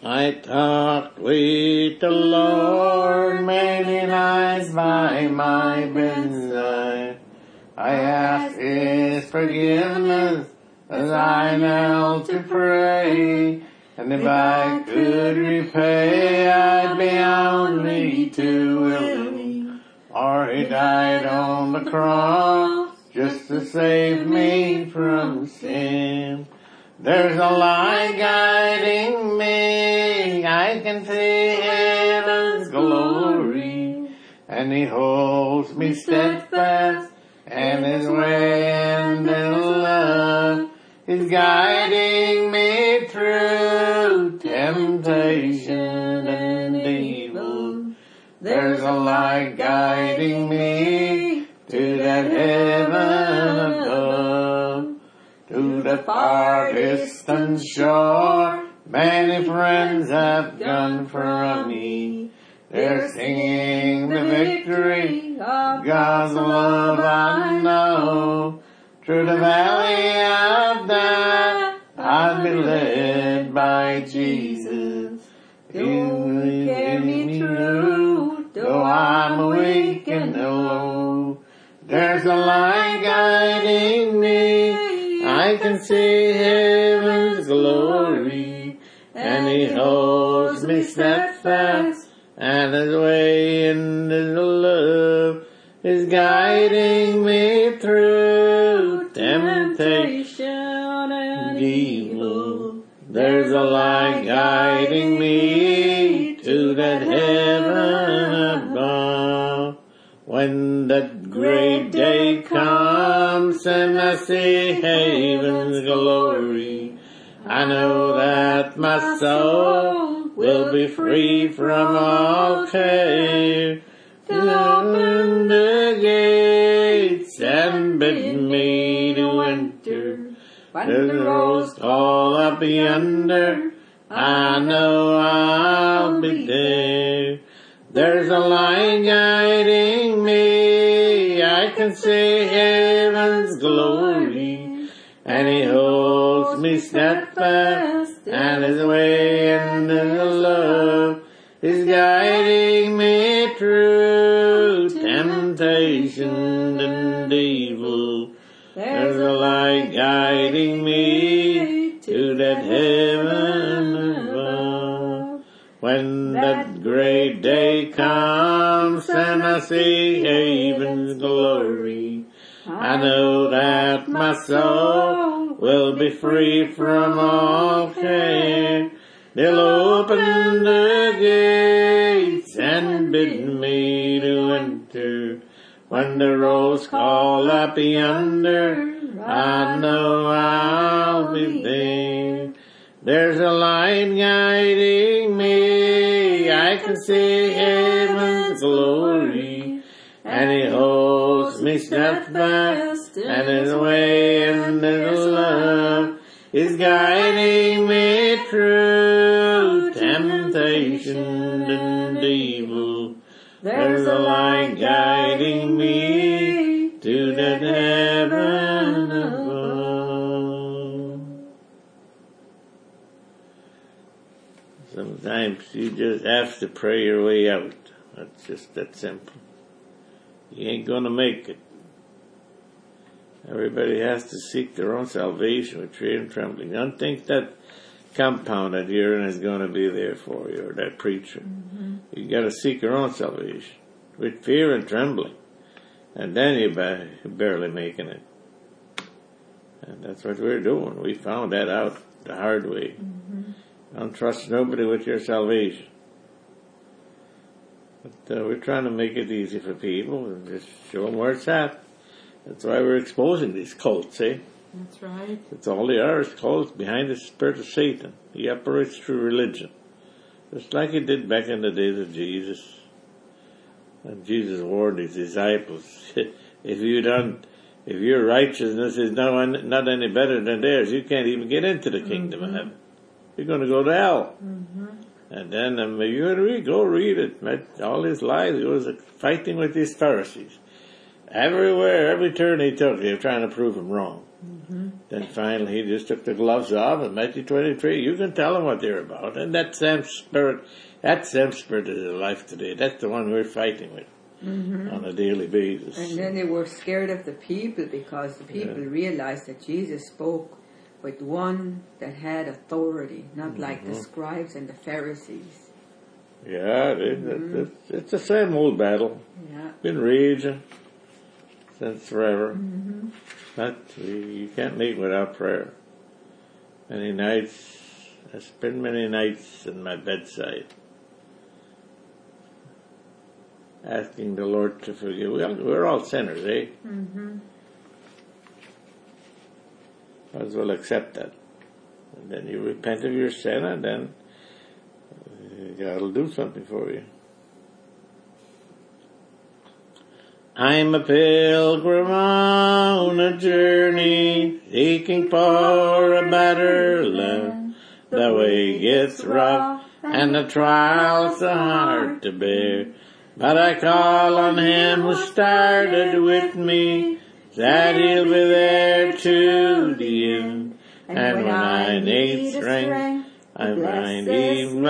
I talked with the Lord many nights by my bedside. I asked His forgiveness as I knelt to pray. And if I could repay, I'd be only too willing. For He died on the cross just to save me from sin. There's a light guiding me, I can see heaven's glory, and He holds me steadfast, and His way and His love is guiding me through temptation and evil. There's a light guiding me to that heaven above. To the far distant shore, many friends have gone from me. They're singing the victory of God's love I know. Through the valley of death, I'll be led by Jesus. He'll get me through, though I'm weak and low. There's a light guiding me, I can see heaven's glory, and He holds me steadfast, and His way and His love is guiding me through temptation and evil. There's a light guiding me to that heaven above. When that great day comes and I see heaven's glory, I know that my soul will be free from all care. To open the gates and bid me to enter. When the roads call up yonder, I know I'll be there. There's a light guiding me, I can see heaven's glory, and He holds me steadfast, and His way and His love is guiding me through temptation and evil. There's a light guiding me to that heaven above. When that great day comes and I see heaven's glory, I know that my soul will be free from all care. They'll open the gates and bid me to enter. When the roads call up yonder, I know I'll be there. There's a light guiding me, I can see heaven's glory, and He holds me steadfast, and His way and His love is guiding me through temptation and evil. There's a light guiding me to that heaven above. Sometimes you just have to pray your way out. That's just that simple. You ain't gonna make it. Everybody has to seek their own salvation with fear and trembling. Don't think that compound that you're in is going to be there for you, or that preacher. Mm-hmm. You got to seek your own salvation with fear and trembling, and then you're barely making it. And that's what we're doing. We found that out the hard way. Mm-hmm. Don't trust nobody with your salvation. But we're trying to make it easy for people and just show them where it's at. That's why we're exposing these cults, eh? That's right. That's all they are, is cults behind the spirit of Satan. He operates through religion. Just like he did back in the days of Jesus. And Jesus warned his disciples, if your righteousness is not any better than theirs, you can't even get into the kingdom of heaven. You're going to go to hell. Mm-hmm. And then go read it. All his lives he was fighting with these Pharisees. Everywhere, every turn he took, they were trying to prove him wrong. Mm-hmm. Then finally he just took the gloves off, and Matthew 23, you can tell them what they're about. And that same spirit is alive today. That's the one we're fighting with on a daily basis. And then they were scared of the people because the people realized that Jesus spoke with one that had authority, not like the scribes and the Pharisees. Yeah, it's the same old battle. Yeah. Been raging since forever. But you can't meet without prayer. Many nights, I spend many nights in my bedside asking the Lord to forgive. We're all sinners, eh? Might as well accept that. And then you repent of your sin, and then God will do something for you. I'm a pilgrim on a journey, seeking for a better land. The way gets rough, and the trials are hard to bear. But I call on Him who started with me, that He'll be there to the end. And when I need strength, I find Him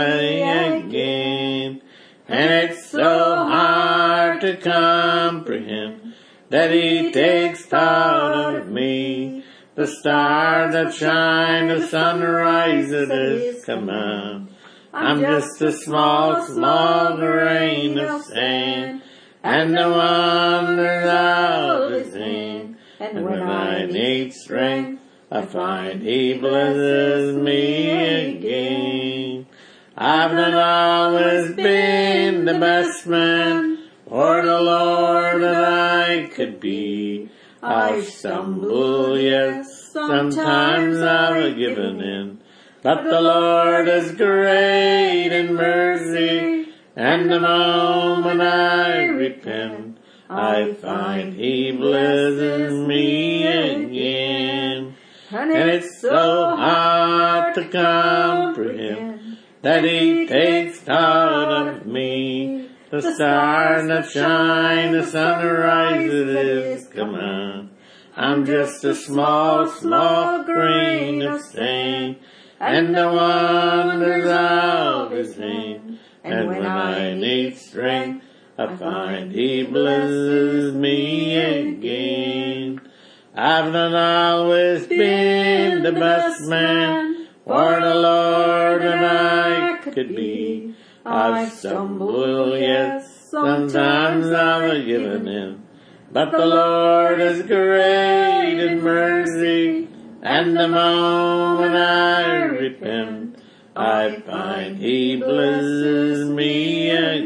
again. And it's so hard to comprehend that He takes thought of me. The star that shines, the sunrise at His command. I'm just a small, small grain of sand, and the wonders of His hand. And when I need strength, I find He blesses me again. I've not always been the best man for the Lord that I could be. I've stumbled, yes, sometimes I've given in. But the Lord is great in mercy, and the moment I repent, I find He blesses me again. And it's so hard to comprehend that He takes thought of me. The stars that shine, the sunrise at His command. I'm just a small, small grain of sand, and the wonders of His hand. And when I need strength, I find He blesses me again. I've not always been the best man for the Lord that I could be. I've stumbled, yes, sometimes I've given in. But the Lord is great in mercy, and the moment I repent, I find He blesses me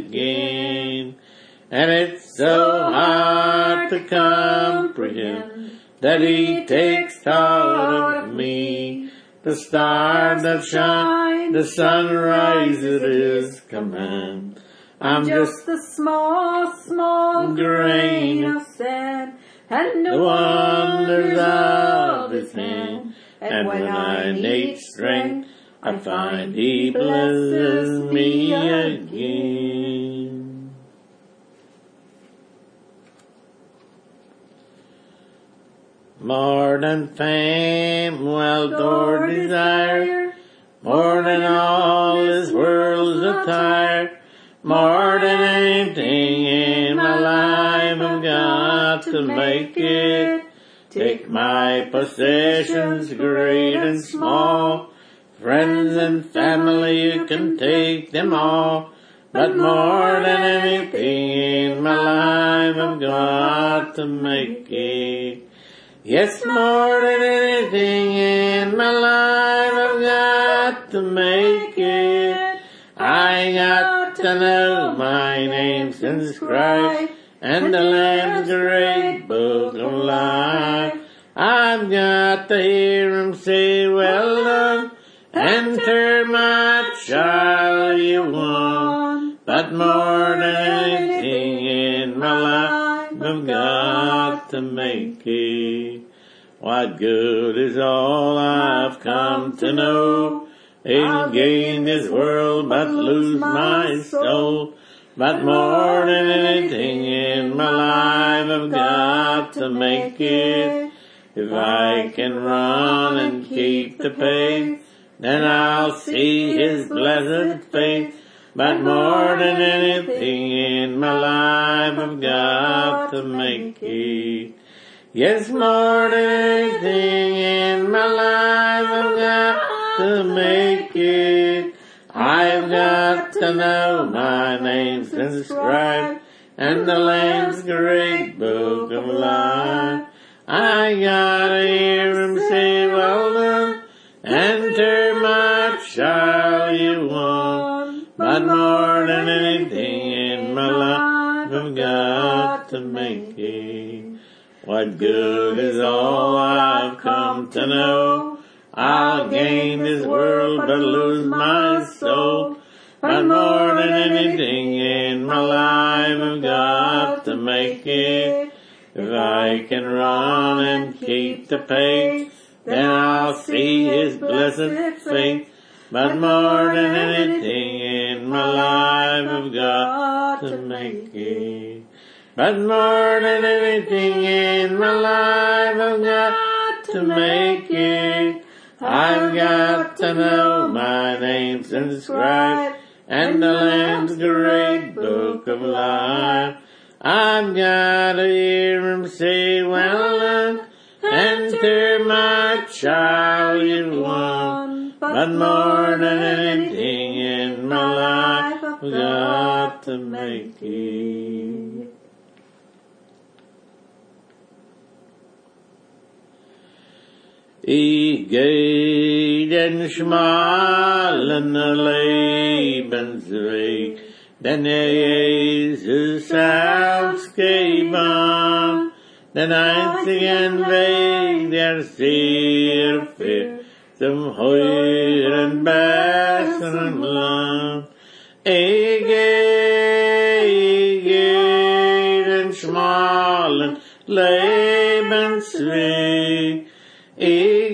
again. And it's so hard to comprehend that He takes thought of me. The star that shines, the sunrise at His command. I'm just a small, small grain of sand, and the wonders of His hand. And when I need strength, I find He blesses me again. More than fame, wealth, or desire, more than all this world's attire, more than anything in my life I've got to make it. Take my possessions, great and small, friends and family, you can take them all. But more than anything in my life I've got to make it. Yes, more than anything in my life I've got to make it. I got to know my name's inscribed in the Lamb's great book of life. I've got to hear Him say, well done, enter my child you won. But more than anything in my life I've got to make it. What good is all I've come to know? I'll gain this world but lose my soul. But more than anything in my life I've got to make it. If I can run and keep the pace, then I'll see His blessed face. But more than anything in my life, I've got to make it. Yes, more than anything in my life, I've got to make it. I've got to know my name's inscribed in the Lamb's great book of life. I gotta hear Him say, well done, enter my child, you won. But more than anything in my life, I've got to make it. What good is all I've come to know? I'll gain this world but lose my soul. But more than anything in my life, I've got to make it. If I can run and keep the pace, then I'll see His blessed face. But more than anything in my life, I've got to make it. But more than anything in my life, I've got to make it. I've got to know my name's inscribed in the Lamb's great book of life. I've got to hear Him say, well done, enter my child, you won. But more than anything in my life, I've got to make it. Ich geh den schmalen Lebensweg, den Jesus ausgegeben, den einzigen Weg, der sehr führt zum höheren, besseren Land. Ich geh den schmalen Lebensweg, ich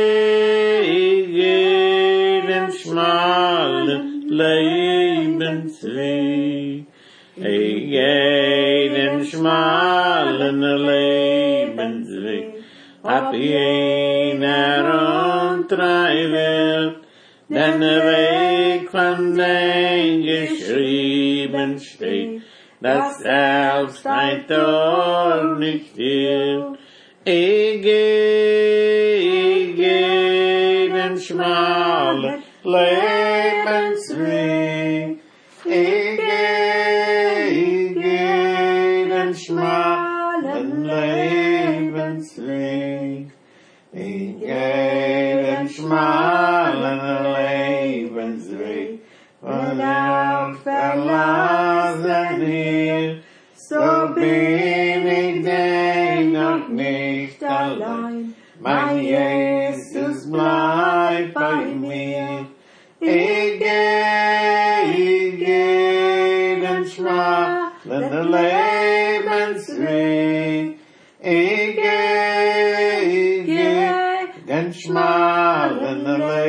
geh den schmalen Lebensweg. Ich geh den schmalen Lebensweg. Ab jener und drei Welt, denn der Weg von dem geschrieben steht, dass selbst ein Tor nicht hilft. Ich geh den schmalen Lebensweg. Ich geh den schmalen Lebensweg. Ich geh den schmalen Lebensweg. Und auch verlassen hier, so bin ich denn noch nicht allein. Mein Jesus bleibt bei mir. Ich geh den schmalen Lebensweg. Ich geh den schmalen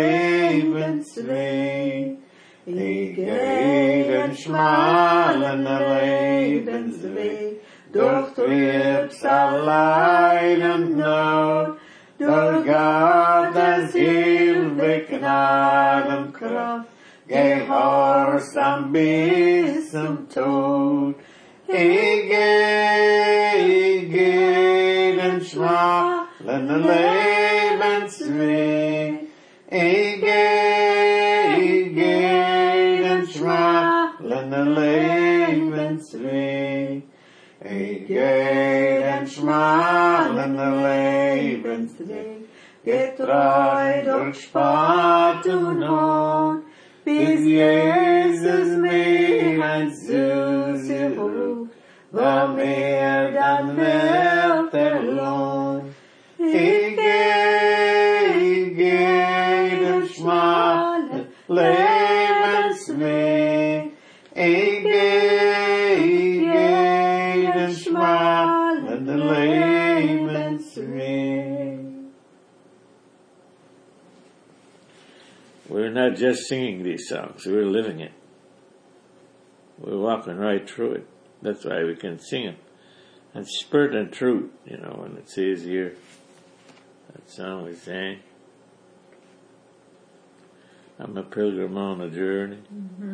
Lebensweg. Ich geh den schmalen Lebensweg. Durch Trübs allein und Not, durch Gottes Hilfe, Gnaden, Kraft, Gehorsam bis zum Tod. Ich geh den schmalen Lebensweg. Ich geh den schmalen Lebensweg. Ich geh den schmalen Lebensweg, getreu durch Spott und Not, bis Jesus mir ein Süße ruft, war mir dann Welt der Lohn. Ich geh den schmalen Lebensweg. Ich geh den schmalen Lebensweg. We're not just singing these songs, we're living it. We're walking right through it. That's why we can sing it. And spirit and truth, and it says here, That song we sang. I'm a pilgrim on a journey. Mm-hmm.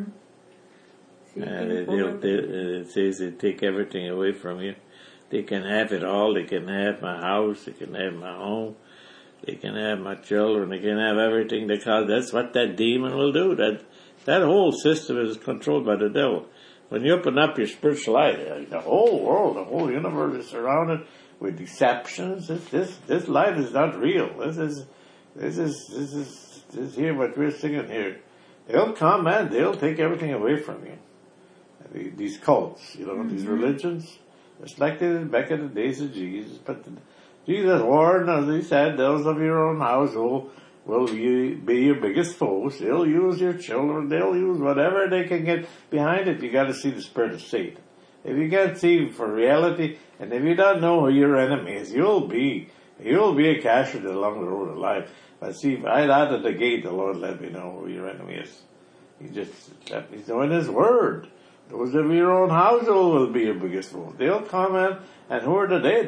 And it says they take everything away from you. They can have it all. They can have my house. They can have my home. They can have my children. They can have everything, because that's what that demon will do. That whole system is controlled by the devil. When you open up your spiritual light, the whole world, the whole universe is surrounded with deceptions. This light is not real. This is here what we're singing here. They'll come and they'll take everything away from you. These cults, these religions, just like they did back in the days of Jesus. But Jesus warned, as he said, those of your own household will be your biggest foes. They'll use your children. They'll use whatever they can get behind it. You got to see the spirit of Satan. If you can't see for reality, and if you don't know who your enemy is, you'll be a casualty along the road of life. But see, right out of the gate, the Lord let me know who your enemy is. He just let me know in His Word. Those of your own household will be your biggest foes. They'll come in, and who are they?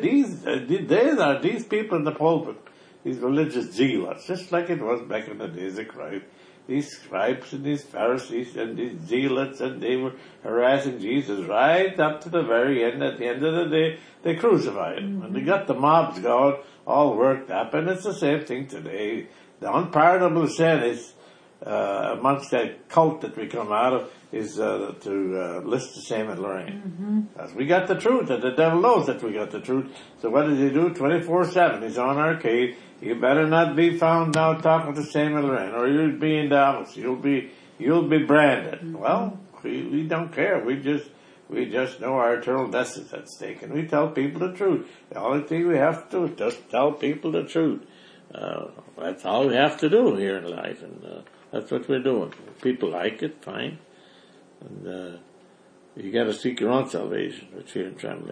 These people in the pulpit, these religious zealots, just like it was back in the days of Christ. These scribes and these Pharisees and these zealots, and they were harassing Jesus right up to the very end. At the end of the day, they crucified Him. And they got the mobs going, all worked up, and it's the same thing today. The unpardonable sin is, amongst that cult that we come out of, is to list the same in Lorraine. Because we got the truth, and the devil knows that we got the truth. So what does he do? 24/7. He's on our case. You better not be found now talking to Samuel Lorraine, or you'll be in the office. You'll be branded. Well, we don't care. We just know our eternal death is at stake, and we tell people the truth. The only thing we have to do is just tell people the truth. That's all we have to do here in life, and that's what we're doing. If people like it, fine. And you got to seek your own salvation with fear and trembling.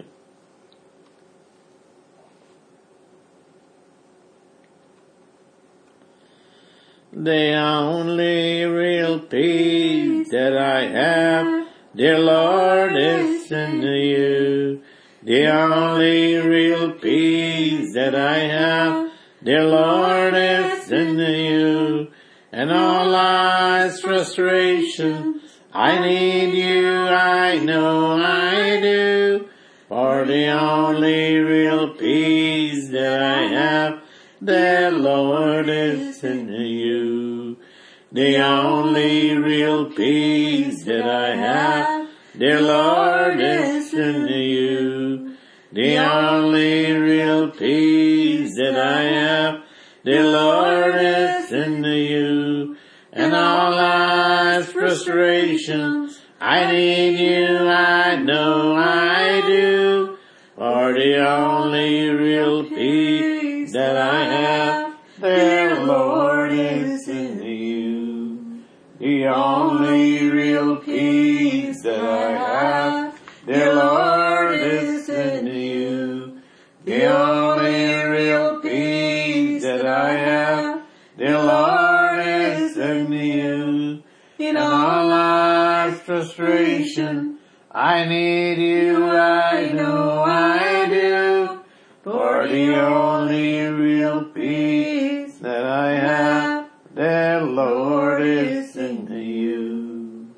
The only real peace that I have, dear Lord, is in you. The only real peace that I have, dear Lord, is in you. And all life's frustration, I need you, I know I do. For the only real peace that I have, the Lord is in you. The only real peace that I have, dear Lord, is in you. The only real peace that I have, dear Lord, is in you. And all life's frustrations, I need you, I know I do. For the only real peace that I have, dear Lord, is in you. The only real peace that I have, dear Lord, is in you. The only real peace that I have, dear Lord, is in you. In all life's frustration, I need you, I know I do. For the only real peace that I have, the Lord is in you.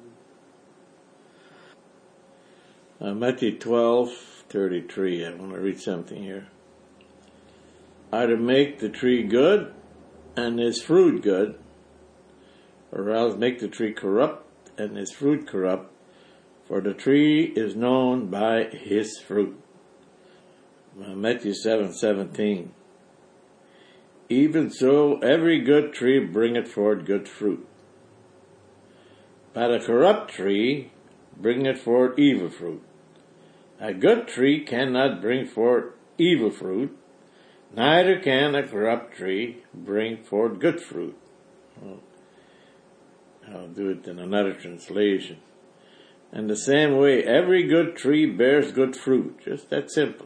Matthew 12:33. I want to read something here. Either make the tree good and its fruit good, or else make the tree corrupt and its fruit corrupt, for the tree is known by his fruit. Matthew 7:17. Even so, every good tree bringeth forth good fruit, but a corrupt tree bringeth forth evil fruit. A good tree cannot bring forth evil fruit, neither can a corrupt tree bring forth good fruit. I'll do it in another translation. And the same way, every good tree bears good fruit. Just that simple.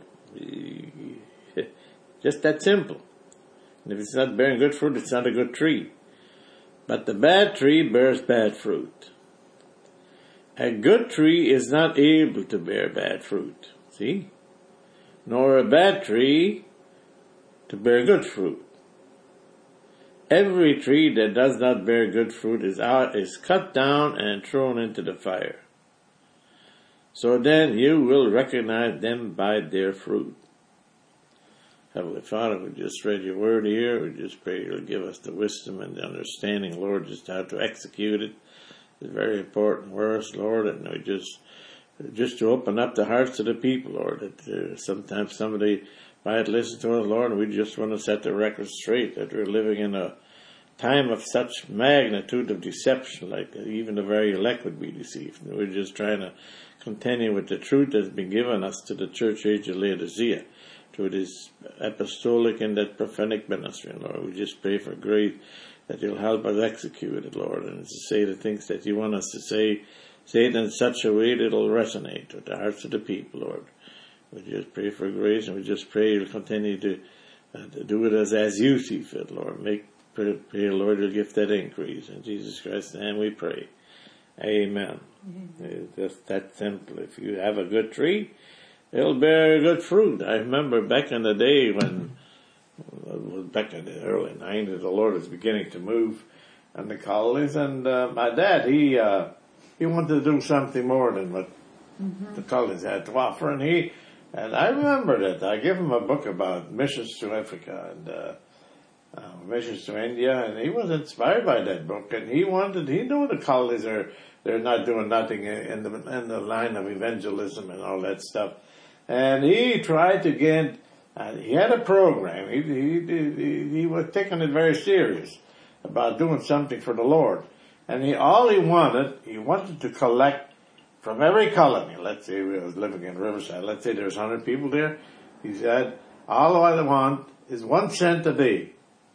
Just that simple. And if it's not bearing good fruit, it's not a good tree. But the bad tree bears bad fruit. A good tree is not able to bear bad fruit. See? Nor a bad tree to bear good fruit. every tree that does not bear good fruit is cut down and thrown into the fire. So then you will recognize them by their fruit. Heavenly Father, we just read your word here. We just pray you'll give us the wisdom and the understanding, Lord, just how to execute it. It's very important for us, Lord, and we just to open up the hearts of the people, Lord. That sometimes somebody might listen to us, Lord, and we just want to set the record straight that we're living in a time of such magnitude of deception, like even the very elect would be deceived. And we're just trying to continue with the truth that's been given us to the church age of Laodicea, through this apostolic and that prophetic ministry, Lord. We just pray for grace that you'll help us execute it, Lord, and to say the things that you want us to say it in such a way that it'll resonate with the hearts of the people, Lord. We just pray for grace, and we just pray you'll continue to do it as you see fit, Lord. Pray, Lord, you'll give that increase. In Jesus Christ's name we pray. Amen. It's just that simple. If you have a good tree, it'll bear good fruit. I remember back in the day when, back in the early 90s, the Lord was beginning to move in the colonies, and my dad, he wanted to do something more than what the colonies had to offer, and I remember that I gave him a book about missions to Africa and missions to India, and he was inspired by that book, and he knew the colonies they're not doing nothing in the line of evangelism and all that stuff. And he tried to get, he had a program. He was taking it very serious about doing something for the Lord. And he wanted to collect from every colony. Let's say we was living in Riverside. Let's say there's 100 people there. He said, all I want is 1 cent a day.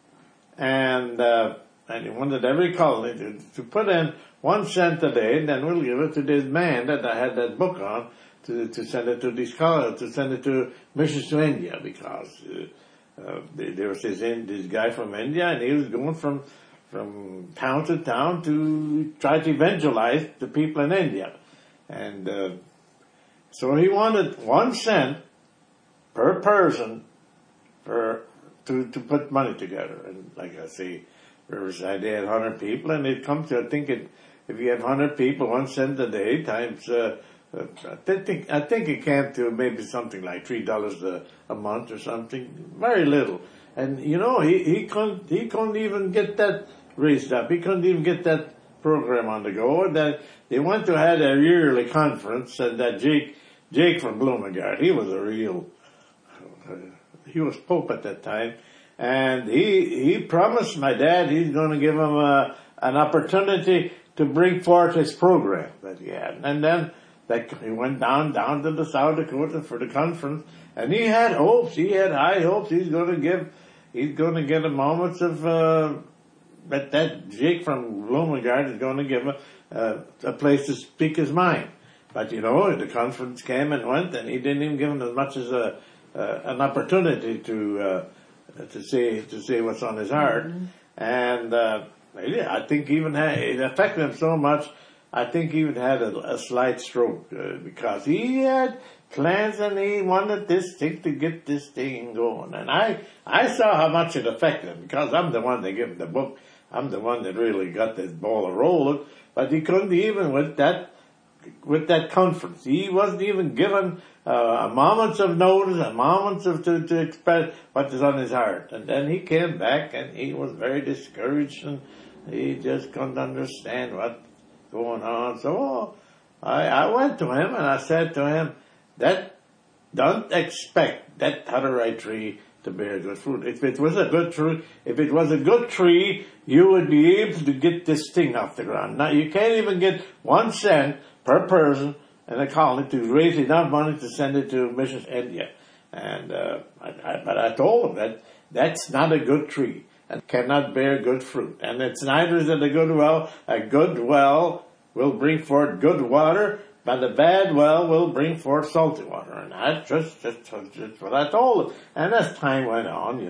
And he wanted every colony to put in 1 cent a day, and then we'll give it to this man that I had that book on, to send it to these colonies, to send it to missions to India, because there was this guy from India, and he was going from town to town to try to evangelize the people in India. And so he wanted 1 cent per person to put money together. And like I say, Riverside, they had 100 people, and it comes to, I think if you have 100 people, 1 cent a day times, I think it came to maybe something like $3 a month or something, very little. And he couldn't even get that raised up. He couldn't even get that program on the go. That they went to had a yearly conference, and that Jake from Bloomingard, he was he was Pope at that time, and he promised my dad he's going to give him an opportunity to bring forth his program that he had. And then he went down to the South Dakota for the conference, and he had hopes. He had high hopes. He's going to get a moments of that Jake from Bloomingard is going to give a place to speak his mind. But the conference came and went, and he didn't even give him as much as an opportunity to say what's on his heart. Mm-hmm. And I think it affected him so much. I think he even had a slight stroke because he had plans and he wanted this thing to get this thing going. And I saw how much it affected him because I'm the one that gave him the book. I'm the one that really got this ball rolling. But he couldn't even with that conference. He wasn't even given a moments of notice, a moments to express what is on his heart. And then he came back and he was very discouraged and he just couldn't understand what's going on. So I went to him and I said to him, don't expect that Hutterite tree to bear good fruit. If it was a good tree, you would be able to get this thing off the ground. Now you can't even get 1 cent per person in a colony to raise enough money to send it to Missions India. And but I told him that's not a good tree and cannot bear good fruit. And it's neither is it a good well. A good well will bring forth good water, but a bad well will bring forth salty water. And I just what I told him. And as time went on,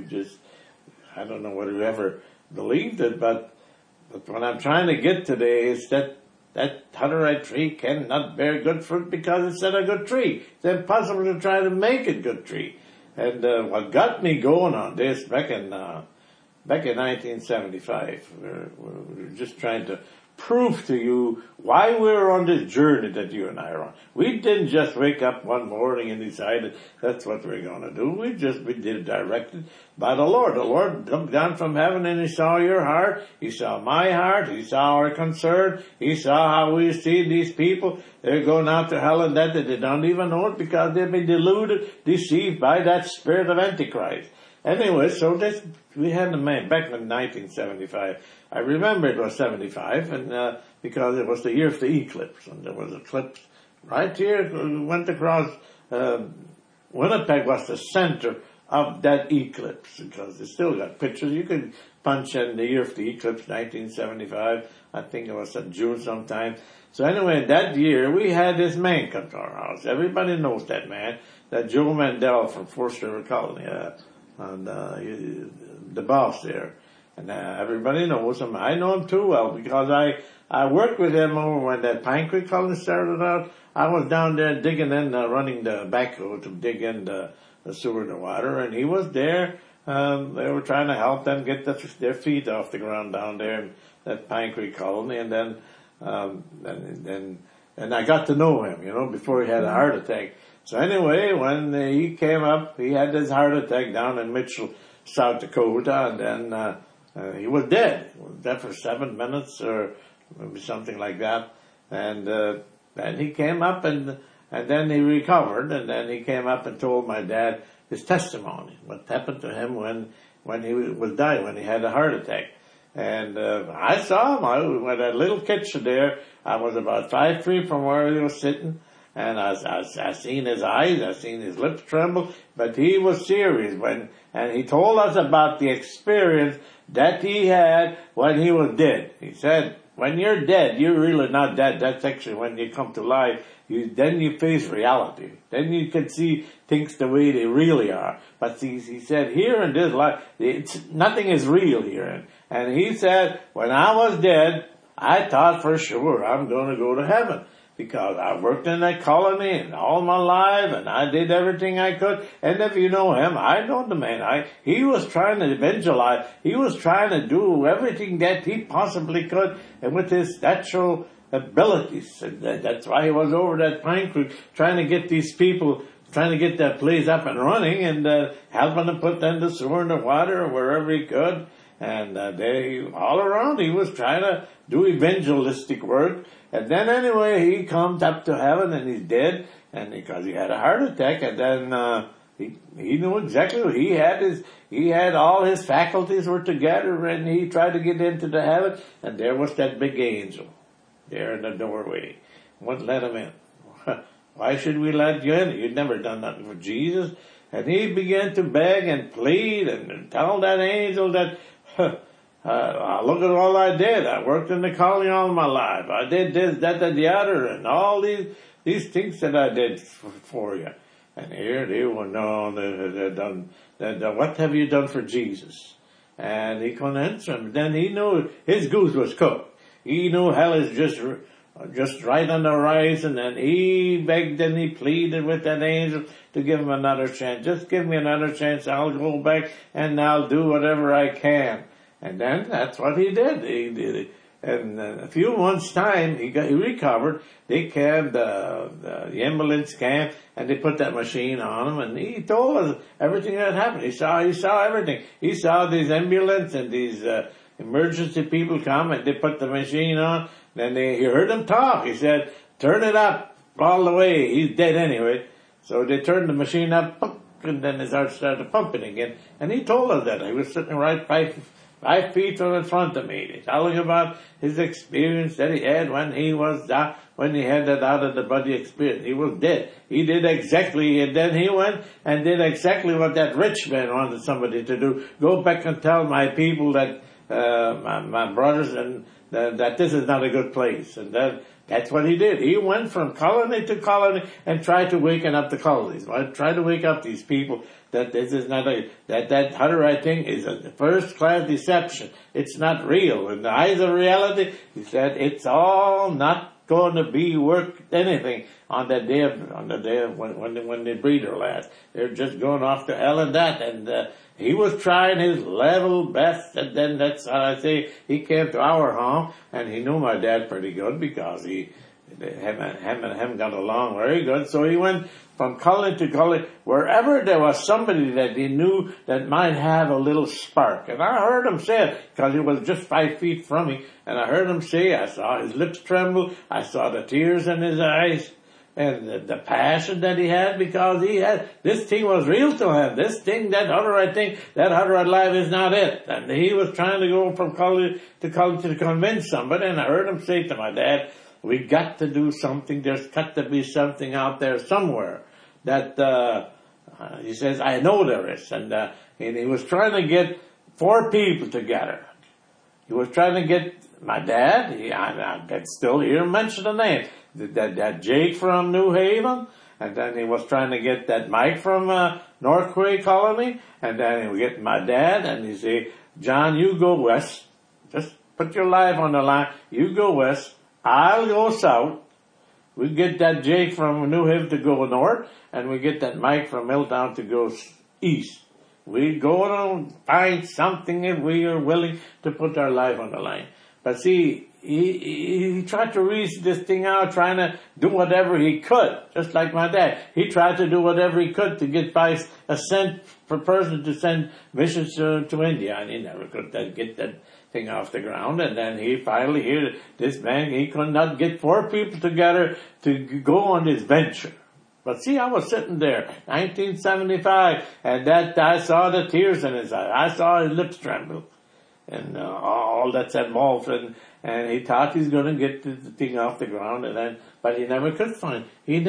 I don't know whether we ever believed it, but what I'm trying to get today is that Hutterite tree cannot bear good fruit because it's not a good tree. It's impossible to try to make it good tree. And what got me going on this back in back in 1975. We're just trying to prove to you why we're on this journey that you and I are on. We didn't just wake up one morning and decided that's what we're going to do. We did it directed by the Lord. The Lord looked down from heaven and He saw your heart. He saw my heart. He saw our concern. He saw how we see these people. They're going out to hell and that they don't even know it because they've been deluded, deceived by that spirit of Antichrist. Anyway, so we had a man back in 1975. I remember it was 75, and because it was the year of the eclipse, and there was an eclipse right here. Went across. Winnipeg was the center of that eclipse because they still got pictures. You can punch in the year of the eclipse, 1975. I think it was in June sometime. So anyway, that year we had this man come to our house. Everybody knows that man, that Joe Mandel from Forest River Colony, and the boss there. And everybody knows him. I know him too well because I worked with him over when that Pine Creek colony started out. I was down there digging in, running the backhoe to dig in the sewer and the water, and he was there. They were trying to help them get their feet off the ground down there in that Pine Creek colony, and then I got to know him, before he had a heart attack. So anyway, when he came up, he had this heart attack down in Mitchell, South Dakota, and then he was dead. He was dead for 7 minutes or maybe something like that. And then he came up and then he recovered, and then he came up and told my dad his testimony, what happened to him when he was dying, when he had a heart attack. And I saw him. I was in that little kitchen there. I was about 5 feet from where he was sitting. And I seen his eyes, I seen his lips tremble, but he was serious and he told us about the experience that he had when he was dead. He said, when you're dead, you're really not dead. That's actually when you come to life. Then you face reality. Then you can see things the way they really are. But he said, here in this life, nothing is real here. And he said, when I was dead, I thought for sure I'm going to go to heaven. Because I worked in that colony and all my life, and I did everything I could. And if you know him, I know the man. He was trying to evangelize. He was trying to do everything that he possibly could, and with his natural abilities. And that's why he was over that Pine Creek, trying to get these people, trying to get that place up and running, and helping them put in the sewer and the water wherever he could. And all around, he was trying to do evangelistic work. And then anyway, he comes up to heaven and he's dead, and because he had a heart attack, and then he knew exactly what he had all his faculties were together, and he tried to get into the heaven, and there was that big angel there in the doorway. Wouldn't let him in. Why should we let you in? You'd never done nothing for Jesus. And he began to beg and plead and tell that angel that look at all I did. I worked in the colony all my life. I did this, that, and the other, and all these things that I did for you. And here they were, no, they're done. What have you done for Jesus? And he couldn't answer him. Then he knew his goose was cooked. He knew hell is just right on the horizon, and he begged and he pleaded with that angel to give him another chance. Just give me another chance. I'll go back and I'll do whatever I can. And then that's what he did. He did it. And a few months' time, he recovered. They came, the ambulance came, and they put that machine on him, and he told us everything that happened. He saw everything. He saw these ambulance and these emergency people come, and they put the machine on. Then he heard them talk. He said, turn it up all the way. He's dead anyway. So they turned the machine up, and then his heart started pumping again. And he told us that. He was sitting right 5 feet in front of me. He's telling about his experience that he had when he had that out of the body experience. He was dead. He did exactly, and then he went and did exactly what that rich man wanted somebody to do. Go back and tell my people that, my brothers, and that this is not a good place. And that's what he did. He went from colony to colony and tried to waken up the colonies. Tried to wake up these people that this is not that Hutterite thing is a first-class deception. It's not real. In the eyes of reality, he said, it's all not going to be worth anything on the day when they breathe their last. They're just going off to hell and that. And He was trying his level best, and then that's how I say he came to our home, and he knew my dad pretty good because him and him got along very good. So he went from Cullen to Cullen, wherever there was somebody that he knew that might have a little spark. And I heard him say it, because he was just 5 feet from me, and I heard him say, I saw his lips tremble, I saw the tears in his eyes, and the passion that he had, because this thing was real to him. This thing, that Hutterite thing, that Hutterite life is not it. And he was trying to go from college to convince somebody, and I heard him say to my dad, we got to do something, there's got to be something out there somewhere that, he says, I know there is. And he was trying to get 4 people together. He was trying to get my dad, I can still hear him mention the name, that Jake from New Haven, and then he was trying to get that Mike from North Quay Colony, and then he would get my dad, and he say, John, you go west, just put your life on the line, you go west, I'll go south, we get that Jake from New Haven to go north, and we get that Mike from Milltown to go east. We go and find something if we are willing to put our life on the line. But see, he tried to reason this thing out, trying to do whatever he could, just like my dad. He tried to do whatever he could to get by a cent per person to send missions to India, and he never could get that thing off the ground. And then he finally heard this man, he could not get 4 people together to go on this venture. But see, I was sitting there, 1975, and that I saw the tears in his eyes. I saw his lips tremble. And all that's involved, and he thought he's going to get the thing off the ground, but he never could find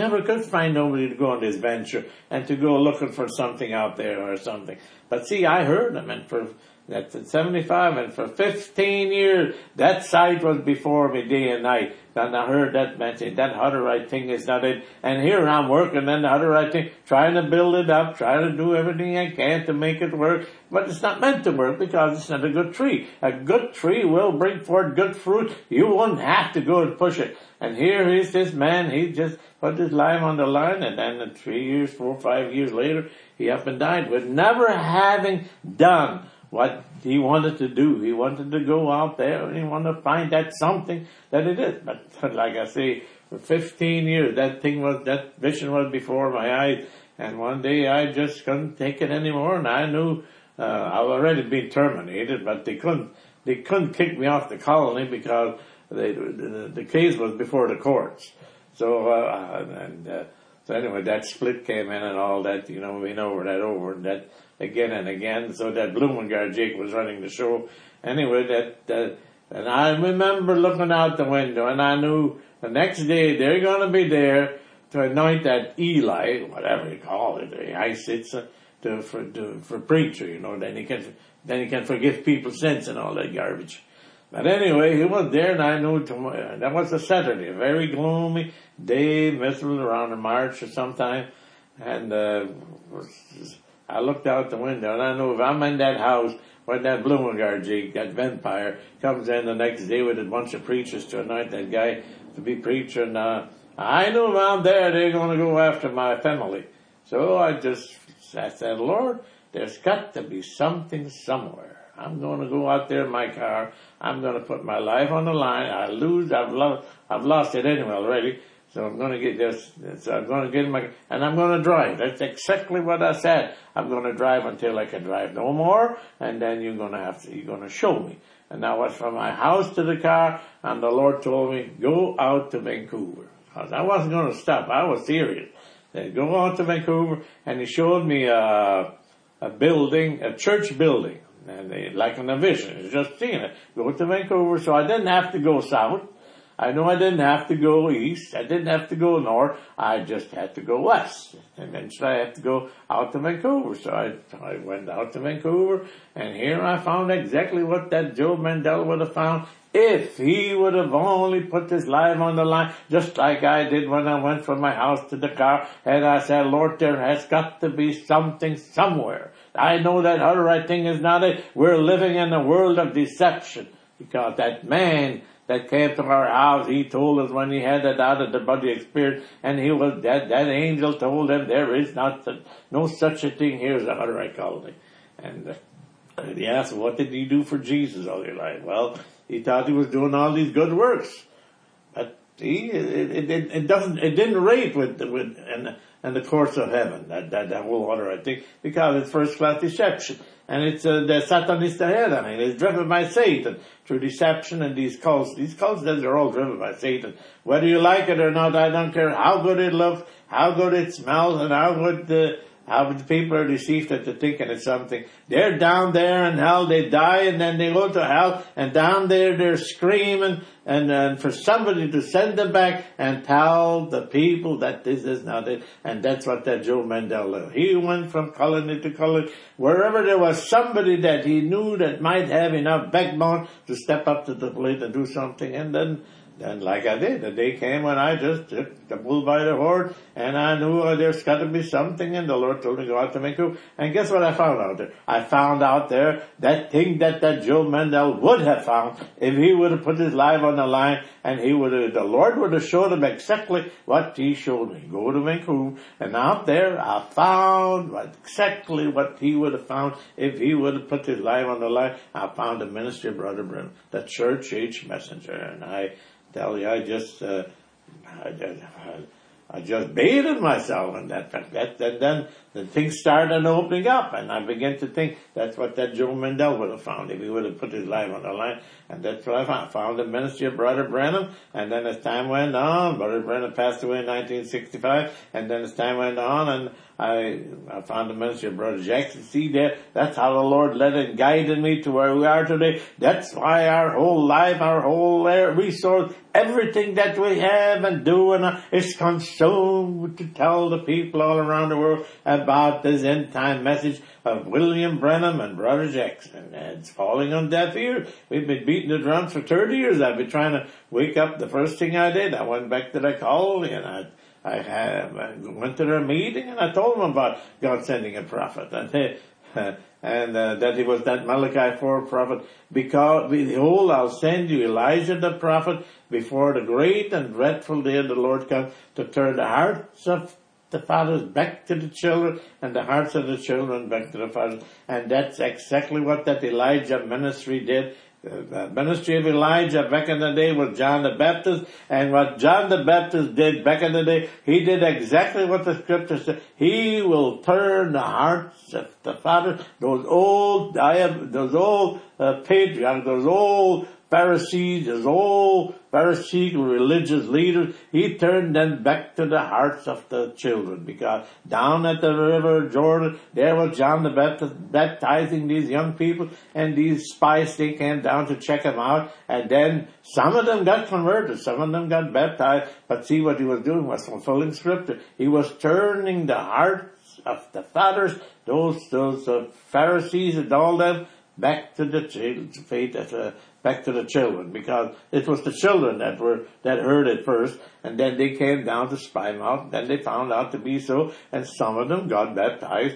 nobody to go on this venture and to go looking for something out there or something. But see, I heard him, and that's in 75, and for 15 years, that sight was before me day and night. And I heard that man say, that Hutterite thing is not it. And here I'm working on the Hutterite thing, trying to build it up, trying to do everything I can to make it work. But it's not meant to work because it's not a good tree. A good tree will bring forth good fruit. You wouldn't have to go and push it. And here is this man, he just put his life on the line, and then 3 years, 4 or 5 years later, he up and died with never having done what he wanted to do. He wanted to go out there and he wanted to find that something that it is. But like I say, for 15 years, that vision was before my eyes. And one day I just couldn't take it anymore, and I knew, I've already been terminated, but they couldn't kick me off the colony because the case was before the courts. So anyway, that split came in and all that, we know that again and again. So that Blumengar Jake was running the show. Anyway, and I remember looking out the window, and I knew the next day they're going to be there to anoint that Eli, whatever you call it, the high sits for preacher, then he can forgive people's sins and all that garbage. But anyway, he was there, and I knew that was a Saturday, a very gloomy day, miserable around in March or sometime, and I looked out the window, and I knew if I'm in that house when that Blumengar Jake, that vampire, comes in the next day with a bunch of preachers to anoint that guy to be preacher, and I knew around there they're going to go after my family. So I said, Lord, there's got to be something somewhere. I'm going to go out there in my car. I'm going to put my life on the line. I've lost it anyway already. So I'm going to get this. So I'm going to get and I'm going to drive. That's exactly what I said. I'm going to drive until I can drive no more, and then you're going to show me. And that was from my house to the car, and the Lord told me, go out to Vancouver. Because I wasn't going to stop. I was serious. Said, go out to Vancouver, and he showed me a building, a church building, and like in a vision. It's just seeing it. Go to Vancouver, so I didn't have to go south. I know I didn't have to go east. I didn't have to go north. I just had to go west. And eventually I had to go out to Vancouver. So I went out to Vancouver, and here I found exactly what that Joe Mandel would have found if he would have only put his life on the line, just like I did when I went from my house to the car. And I said, Lord, there has got to be something somewhere. I know that other right thing is not it. We're living in a world of deception, because that man that came to our house, he told us when he had that out of the body experience, and he was that angel told him there is no such a thing here as a Hutterite colony. And he asked, what did he do for Jesus all your life? Well, he thought he was doing all these good works. But it didn't rate with in the courts of heaven, that whole order, I think, because it's first class deception. And it's, the Satan is the head on it. It's driven by Satan through deception and these cults. These cults, they're all driven by Satan. Whether you like it or not, I don't care how good it looks, how good it smells, and how the people are deceived into thinking it's something. They're down there in hell, they die, and then they go to hell, and down there they're screaming, and for somebody to send them back and tell the people that this is not it. And that's what that Joe Mendel did. He went from colony to colony, wherever there was somebody that he knew that might have enough backbone to step up to the plate and do something, and then like I did, the day came when I just took the bull by the horn, and I knew there's got to be something, and the Lord told me to go out to Vancouver. And guess what I found out there? I found out there that thing that Joe Mendel would have found if he would have put his life on the line, and the Lord would have showed him exactly what he showed me. Go to Vancouver, and out there I found exactly what he would have found if he would have put his life on the line. I found the ministry of Brother Brennan, the church age messenger, and I tell you, I just bathed myself in that fact. And then the things started opening up, and I began to think that's what that Joe Mendel would have found if he would have put his life on the line. And that's what I found. I found the ministry of Brother Brennan, and then as time went on, Brother Brennan passed away in 1965, and then as time went on, and I found the ministry of Brother Jackson. See there, that's how the Lord led and guided me to where we are today. That's why our whole life, our whole resource, everything that we have and do is consumed to tell the people all around the world about this end time message of William Brenham and Brother Jackson. And it's falling on deaf ears. We've been beating the drums for 30 years. I've been trying to wake up. The first thing I did, I went back to the colony, and I went to their meeting, and I told them about God sending a prophet, and that he was that Malachi 4 prophet, because behold, I'll send you Elijah the prophet before the great and dreadful day of the Lord comes, to turn the hearts of the fathers back to the children, and the hearts of the children back to the fathers. And that's exactly what that Elijah ministry did. The ministry of Elijah back in the day was John the Baptist, and what John the Baptist did back in the day, he did exactly what the scripture said. He will turn the hearts of the fathers, those old patriarchs, those old Pharisees, those old Pharisaical religious leaders, he turned them back to the hearts of the children, because down at the river Jordan, there was John the Baptist baptizing these young people, and these spies, they came down to check him out, and then some of them got converted, some of them got baptized, but see, what he was doing was fulfilling scripture. He was turning the hearts of the fathers, those Pharisees and all them, back to the faith, back to the children, because it was the children that heard it first, and then they came down to spy them out, then they found out to be so, and some of them got baptized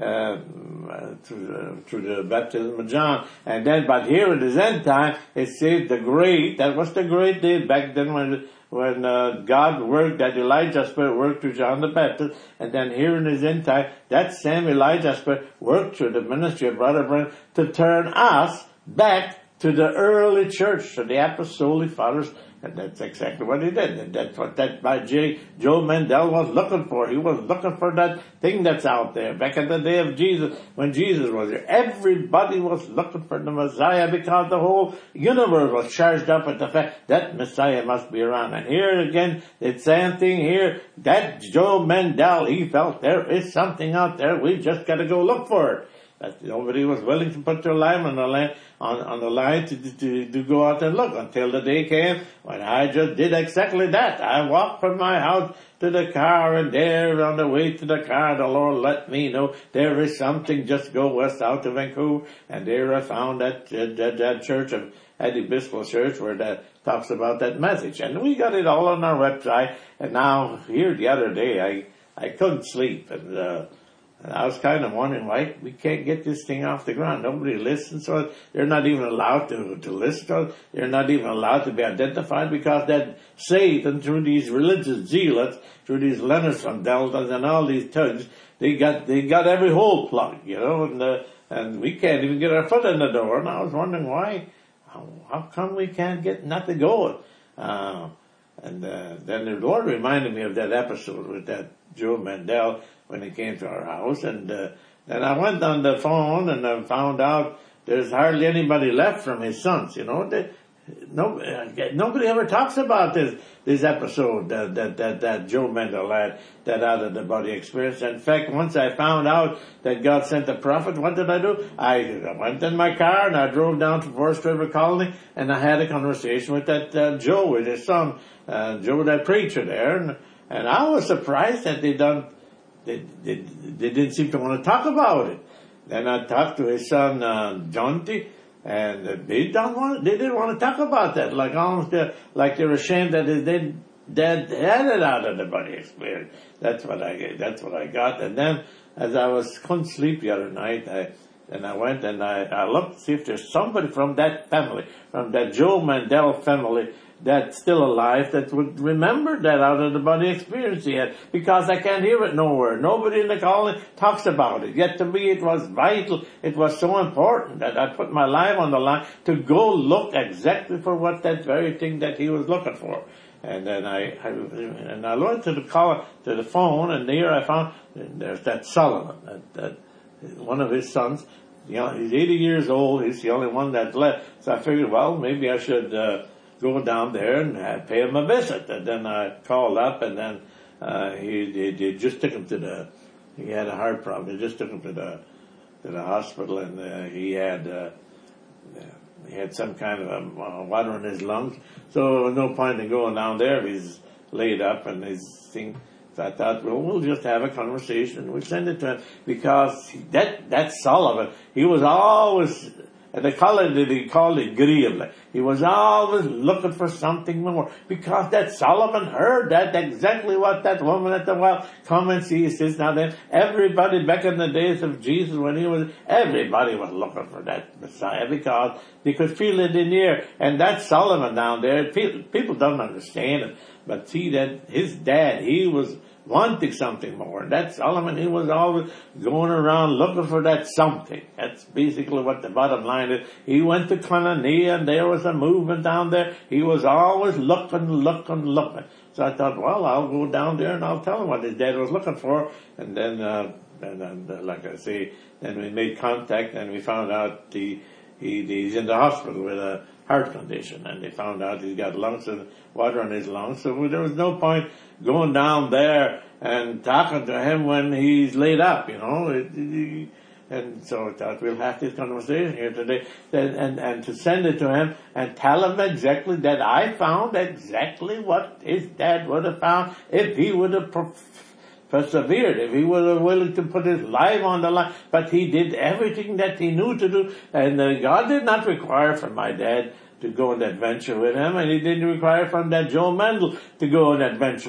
through the baptism of John. And then, but here in this end time, it says that was the great day back then when God worked, that Elijah Spirit worked through John the Baptist, and then here in his end time, that same Elijah Spirit worked through the ministry of Brother Brennan to turn us back to the early church, to the apostolic fathers, and that's exactly what he did. And that's what Joe Mendel was looking for. He was looking for that thing that's out there. Back in the day of Jesus, when Jesus was here, everybody was looking for the Messiah, because the whole universe was charged up with the fact that Messiah must be around. And here again, it's the same thing here. That Joe Mendel, he felt there is something out there. We just got to go look for it. But nobody was willing to put their life on the line to go out and look, until the day came when I just did exactly that. I walked from my house to the car, and there on the way to the car, the Lord let me know there is something, just go west out to Vancouver, and there I found that church of Eddie Bisbal Church, where that talks about that message. And we got it all on our website, and now here the other day I couldn't sleep, and I was kind of wondering why we can't get this thing off the ground. Nobody listens to it. They're not even allowed to listen to it. They're not even allowed to be identified, because that Satan, through these religious zealots, through these Leonards from Deltas and all these thugs, they got every hole plugged, and and we can't even get our foot in the door. And I was wondering why, how come we can't get nothing going? Then the Lord reminded me of that episode with that Joe Mandel when he came to our house, and then I went on the phone and I found out there's hardly anybody left from his sons. Nobody ever talks about this episode that Joe Mendel had, that out of the body experience. In fact, once I found out that God sent a prophet, what did I do? I went in my car and I drove down to Forest River Colony, and I had a conversation with that Joe, with his son, Joe, that preacher there, and I was surprised that they didn't seem to want to talk about it. Then I talked to his son, John T., and they didn't want to talk about that, like almost like they're ashamed that his dad had it out of the body experience. That's what I got. And then, as I couldn't sleep the other night, I went and I looked to see if there's somebody from that family, from that Joe Mandel family, that's still alive, that would remember that out of the body experience he had, because I can't hear it nowhere. Nobody in the colony talks about it. Yet to me it was vital, it was so important that I put my life on the line to go look exactly for what that very thing that he was looking for. And then I went to the phone, and there I found there's that Solomon, that one of his sons. He's 80 years old, he's the only one that's left. So I figured, well, maybe I should go down there and pay him a visit. And then I called up, and then they just took him he had a heart problem. They just took him to the hospital, and he had some kind of water in his lungs. So there was no point in going down there. He's laid up, and his thing. So I thought, well, we'll just have a conversation. We'll send it to him, because that Solomon, he was always, and he called it agreeable. He was always looking for something more, because that Solomon heard that exactly what that woman at the well, come and see. He says, now then, everybody back in the days of Jesus, everybody was looking for that Messiah, because they could feel it in the air. And that Solomon down there, people don't understand it, but see that his dad, he was wanting something more. And that Solomon, he was always going around looking for that something. That's basically what the bottom line is. He went to Colonia, and there was a movement down there. He was always looking. So I thought, well, I'll go down there and I'll tell him what his dad was looking for. And then, like I say, then we made contact, and we found out he's in the hospital with a heart condition, and they found out he's got water in his lungs. So there was no point going down there and talking to him when he's laid up, and so I thought, we'll have this conversation here today, and to send it to him and tell him exactly that I found exactly what his dad would have found if he would have persevered, if he was willing to put his life on the line. But he did everything that he knew to do, and God did not require from my dad to go on that venture with him, and he didn't require from that Joe Mendel to go on that venture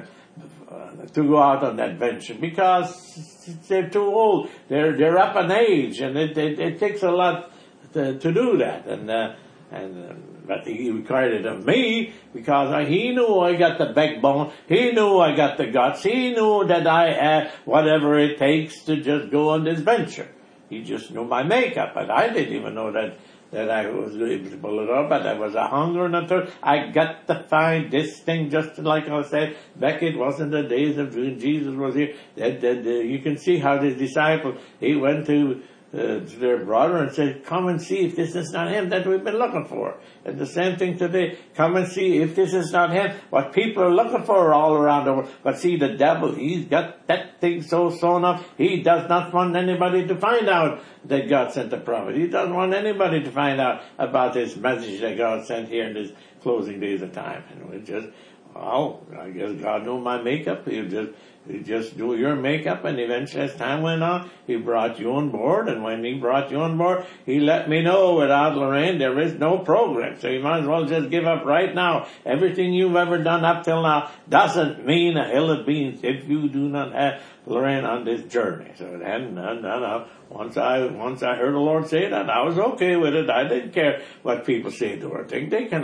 to go out on that venture, because they're too old. They're up in age, and it takes a lot to do that. But he required it of me, because he knew I got the backbone, he knew I got the guts, he knew that I had whatever it takes to just go on this venture. He just knew my makeup, but I didn't even know that I was able to pull it off. But there was a hunger and a thirst. I got to find this thing, just like I said back. It wasn't the days of when Jesus was here. You can see how the disciples, he went to their brother and said, come and see if this is not him that we've been looking for. And the same thing today. Come and see if this is not him. What people are looking for all around the world. But see, the devil, he's got that thing so sewn up. He does not want anybody to find out that God sent the prophet. He doesn't want anybody to find out about this message that God sent here in these closing days of time. And we just, I guess God knew my makeup. You just do your makeup, and eventually as time went on, he brought you on board, and when he brought you on board, he let me know without Lorraine there is no program, so you might as well just give up right now. Everything you've ever done up till now doesn't mean a hill of beans if you do not have Lorraine on this journey. So it hadn't done. Once I heard the Lord say that, I was okay with it. I didn't care what people say to her. They can accuse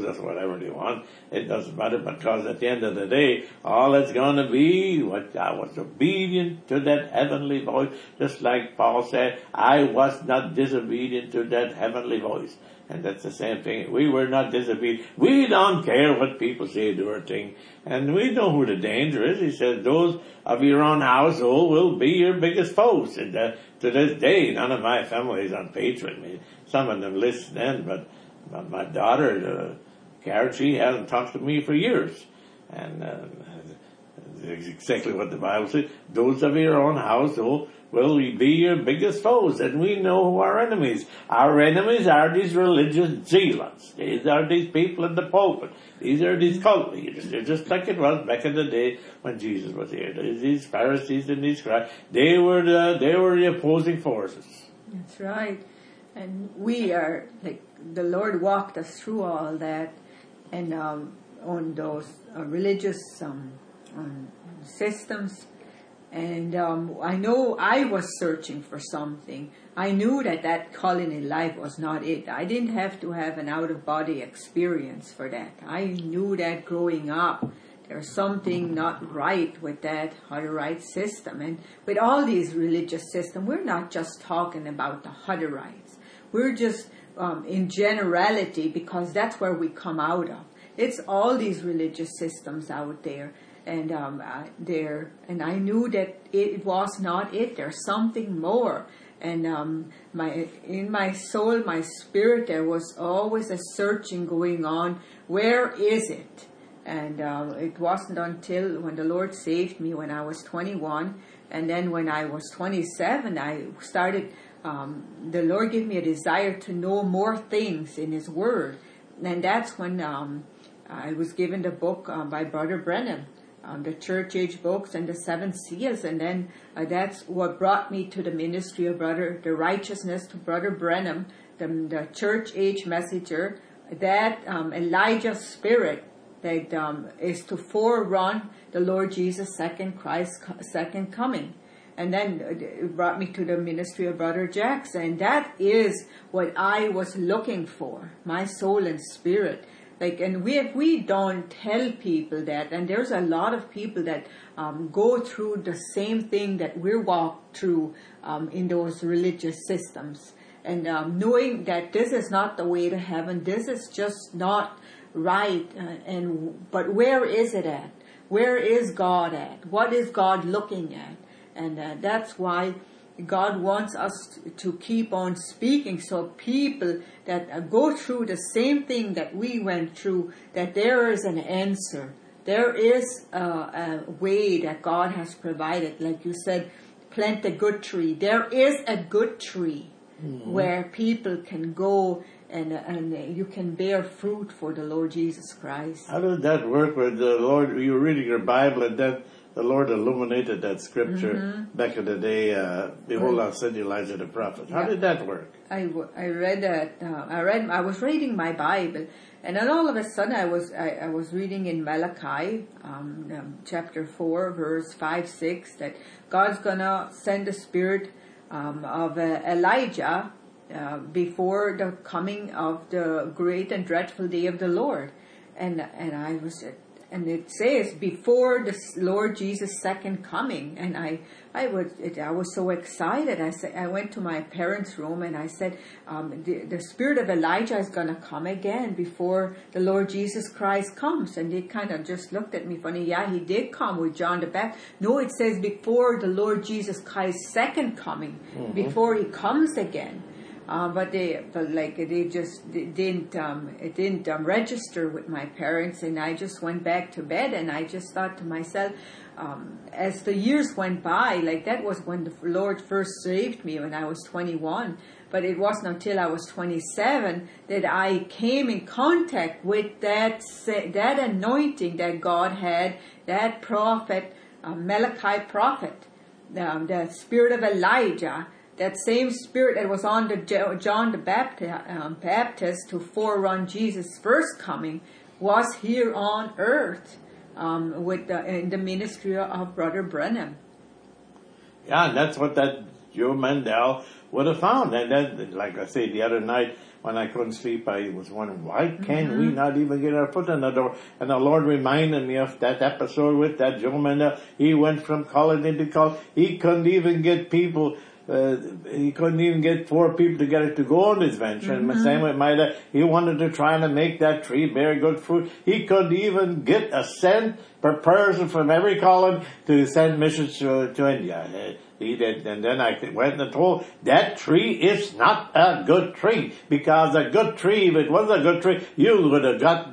us whatever they want. It doesn't matter, because at the end of the day, all it's going to be, what I was obedient to that heavenly voice, just like Paul said, I was not disobedient to that heavenly voice. And that's the same thing. We were not disobedient. We don't care what people say, do or think. And we know who the danger is. He says, those of your own household will be your biggest foes. And to this day, none of my family is on page with me. Some of them listen in, but my daughter, Karen, she hasn't talked to me for years. And it's exactly what the Bible says. Those of your own household will be your biggest foes. And we know who our enemies. Our enemies are these religious zealots. These are these people in the pulpit. These are these cult leaders. They're just like it was back in the day when Jesus was here. These Pharisees and these scribes, they were the opposing forces. That's right. And we are, like, the Lord walked us through all that, and on those religious systems. And I know I was searching for something. I knew that calling in life was not it. I didn't have to have an out-of-body experience for that. I knew that growing up, there's something not right with that Hutterite system. And with all these religious systems, we're not just talking about the Hutterites. We're just in generality, because that's where we come out of. It's all these religious systems out there. And and I knew that it was not it. There's something more. And in my soul, my spirit, there was always a searching going on. Where is it? And it wasn't until when the Lord saved me when I was 21, and then when I was 27, I started. The Lord gave me a desire to know more things in His Word, and that's when I was given the book by Brother Brenham. The church age books and the 7 seals, and then that's what brought me to the ministry of the righteousness to Brother Brenham, the church age messenger, that Elijah's spirit that is to forerun the Lord Jesus' second coming. And then it brought me to the ministry of Brother Jackson, and that is what I was looking for, my soul and spirit. And we don't tell people that, and there's a lot of people that go through the same thing that we walk through in those religious systems, and knowing that this is not the way to heaven, this is just not right. But where is it at? Where is God at? What is God looking at? And that's why God wants us to keep on speaking, so people that go through the same thing that we went through, that there is an answer. There is a way that God has provided. Like you said, plant a good tree. There is a good tree where people can go and you can bear fruit for the Lord Jesus Christ. How does that work with the Lord? You were reading your Bible, and then the Lord illuminated that scripture back in the day. Behold, I'll send Elijah the prophet. How did that work? I read that. I was reading my Bible, and then all of a sudden I was reading in Malachi, chapter 4, verse 5-6, that God's gonna send the spirit of Elijah before the coming of the great and dreadful day of the Lord, and I was. And it says before the Lord Jesus' second coming, and I was so excited. I went to my parents' room and I said, the spirit of Elijah is going to come again before the Lord Jesus Christ comes. And they kind of just looked at me funny. Yeah, he did come with John the Baptist. No, it says before the Lord Jesus Christ's second coming, before he comes again. But it didn't register with my parents, and I just went back to bed, and I just thought to myself, as the years went by, like that was when the Lord first saved me when I was 21, but it wasn't until I was 27 that I came in contact with that anointing that God had, that prophet, Malachi prophet, the spirit of Elijah. That same spirit that was on John the Baptist to forerun Jesus' first coming was here on earth in the ministry of Brother Brenham. Yeah, and that's what that Joe Mandel would have found. And then, like I say, the other night when I couldn't sleep, I was wondering, why can we not even get our foot in the door? And the Lord reminded me of that episode with that Joe Mendel. He went from college into college. He couldn't even get people. He couldn't even get 4 people together to go on this venture. And the same with my dad, he wanted to try to make that tree bear good fruit. He couldn't even get a cent per person from every colony to send missions to India. He did, and then I went and told that tree is not a good tree, because a good tree, if it was a good tree, you would have got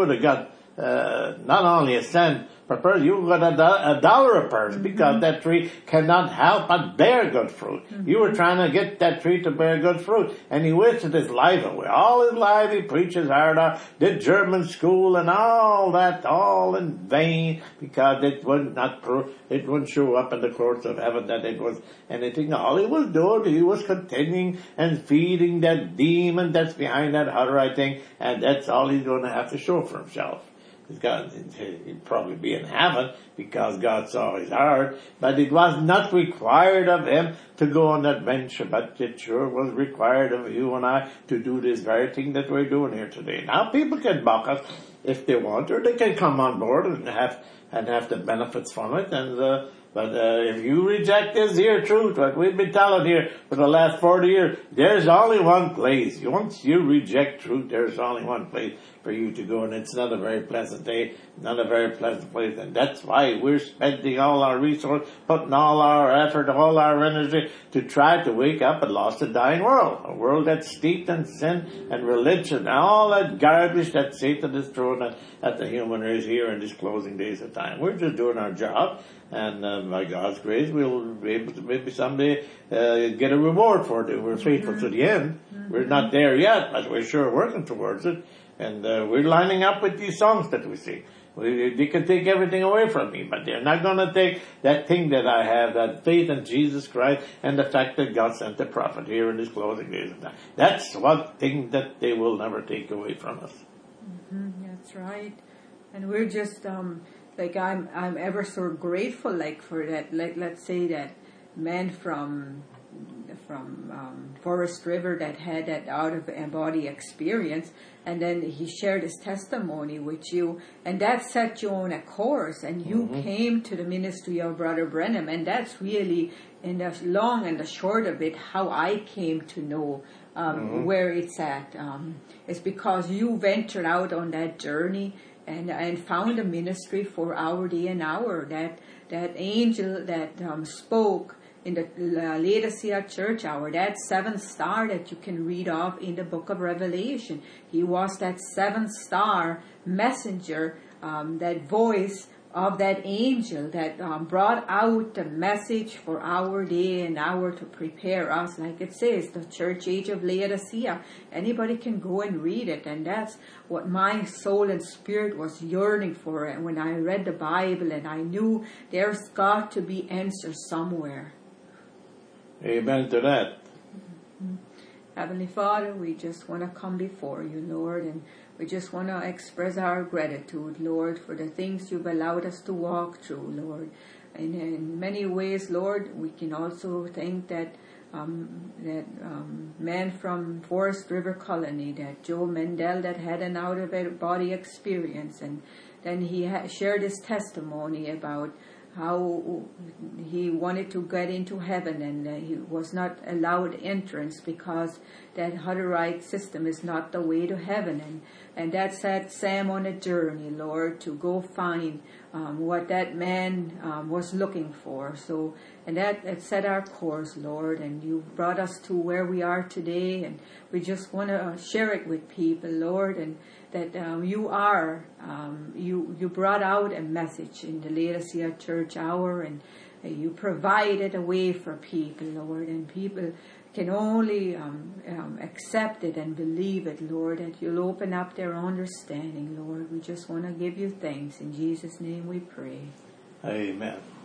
not only a cent per person, you got $1 a person, because that tree cannot help but bear good fruit. You were trying to get that tree to bear good fruit, and he wasted his life away. All his life he preaches hard off, did German school and all that, all in vain, because it would not it wouldn't show up in the courts of heaven that it was anything. All he was doing, he was continuing and feeding that demon that's behind that Hutterite thing, and that's all he's going to have to show for himself. He'd probably be in heaven because God saw his heart, but it was not required of him to go on that venture, but it sure was required of you and I to do this very thing that we're doing here today. Now people can mock us if they want, or they can come on board and have the benefits from it, but if you reject this here truth, what we've been telling here for the last 40 years, there's only one place. Once you reject truth, there's only one place for you to go, and it's not a very pleasant day, not a very pleasant place, and that's why we're spending all our resources, putting all our effort, all our energy to try to wake up a lost and dying world, a world that's steeped in sin and religion, and all that garbage that Satan is throwing at the human race here in these closing days of time. We're just doing our job, and by God's grace, we'll be able to maybe someday get a reward for it if we're faithful to the end. We're not there yet, but we're sure working towards it. And we're lining up with these songs that we sing. They can take everything away from me, but they're not going to take that thing that I have, that faith in Jesus Christ and the fact that God sent the prophet here in these closing days of time. That's one thing that they will never take away from us. That's right. And we're just, I'm ever so grateful, for that. Let's say that man from Forest River that had that out-of-body experience, and then he shared his testimony with you, and that set you on a course, and you came to the ministry of Brother Branham, and that's really, in the long and the short of it, how I came to know where it's at. It's because you ventured out on that journey and found a ministry for Our Day and Hour, that angel that spoke in the Laodicea church hour, that 7th star that you can read of in the book of Revelation. He was that 7th star messenger, that voice of that angel that brought out the message for Our Day and Hour to prepare us. Like it says, the church age of Laodicea. Anybody can go and read it, and that's what my soul and spirit was yearning for. And when I read the Bible, and I knew there's got to be answers somewhere. Amen to that. Heavenly Father, we just want to come before you, Lord, and we just want to express our gratitude, Lord, for the things you've allowed us to walk through, Lord. And in many ways, Lord, we can also thank that man from Forest River Colony, that Joe Mendel, that had an out-of-body experience, and then he shared his testimony about how he wanted to get into heaven, and he was not allowed entrance because that Hutterite system is not the way to heaven. And that set Sam on a journey, Lord, to go find what that man was looking for. So, and that set our course, Lord, and you brought us to where we are today, and we just want to share it with people, Lord, and that you brought out a message in the Laodicea church hour, and you provided a way for people, Lord, and people can only accept it and believe it, Lord, that you'll open up their understanding, Lord. We just want to give you thanks. In Jesus' name we pray. Amen.